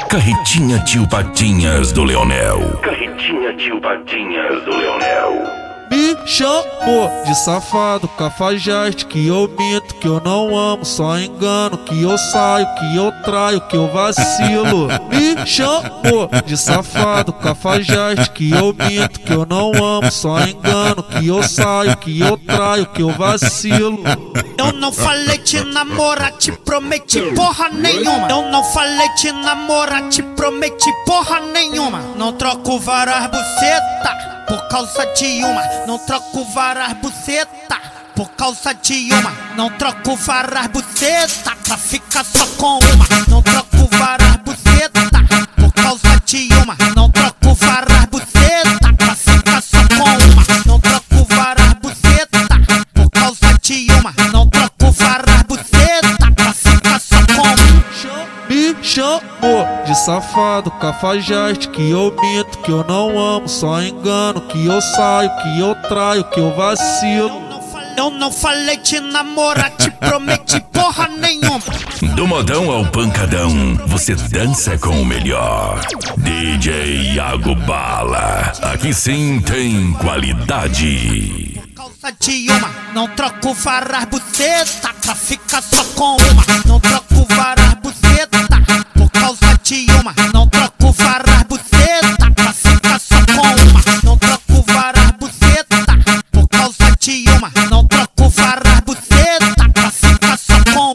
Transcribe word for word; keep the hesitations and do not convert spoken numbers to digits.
Carretinha Tio Patinhas do Leonel. Carretinha Tio Patinhas do Leonel. Me chamou de safado, cafajeste, que eu minto, que eu não amo, só engano, que eu saio, que eu traio, que eu vacilo. Me chamou de safado, cafajeste, que eu minto, que eu não amo, só engano, que eu saio, que eu traio, que eu vacilo. Eu não falei te namorar, te prometi porra nenhuma. Eu não falei te namorar, te prometi porra nenhuma. Não troco várias buceta por causa de uma. Não troco várias buceta por causa de uma. Não troco várias buceta pra ficar só com uma. Não troco várias buceta por causa de uma. Não troco várias buceta pra ficar só com uma. Não troco várias buceta por causa de uma. Não troco várias buceta pra ficar só com uma. Me chamou de safado, cafajeste, que eu minto, que eu não amo, só engano, que eu saio, que eu traio, que eu vacilo. Eu não falei te namorar, te prometi porra nenhuma. Do modão ao pancadão, você dança com o melhor. D J Iago Bala, aqui sim tem qualidade. Por causa de uma, não troco várias buceta pra ficar só com uma. Não troco várias buceta por causa de uma. Não troco várias